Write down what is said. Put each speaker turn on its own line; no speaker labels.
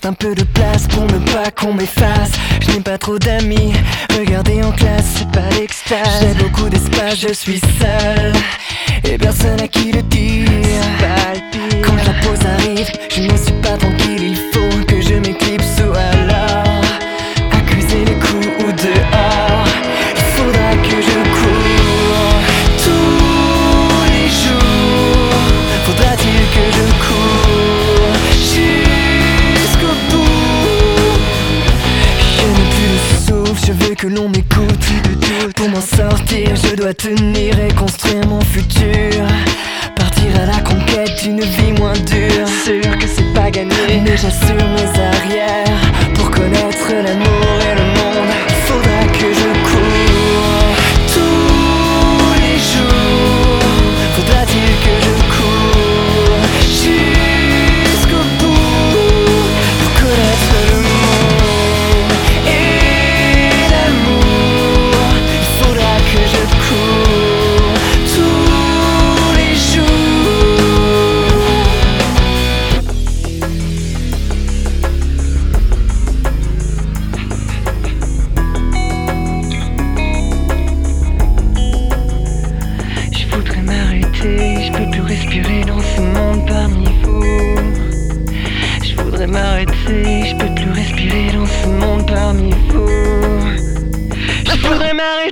un peu de place pour ne pas qu'on m'efface. Je n'ai pas trop d'amis, regardez en classe, c'est pas l'extase. J'ai beaucoup d'espace, je suis seul et personne à qui le dire. Quand la pause arrive, je ne suis pas tranquille, il faut que je m'éclipse ou alors accuser les coups ou dehors. Il faudra que je cours tous les jours. Faudra-t-il que je cours jusqu'au bout? Je n'ai plus de souffle, je veux que l'on m'écoute. Pour m'en sortir, je dois tenir et construire mon futur. Partir à la conquête d'une vie moins dure. Sûr que c'est pas gagné, mais j'assure mes arrières. Pour connaître l'amour et le monde, il faudra que je cours tous les jours. Faudra-t-il que je cours jusqu'au bout pour connaître le monde et l'amour? Il faudra que je cours tous les jours. Je voudrais m'arrêter, je peux plus respirer dans ce monde parmi vous. Je voudrais m'arrêter, je peux plus respirer dans ce monde parmi vous. Je voudrais m'arrêter.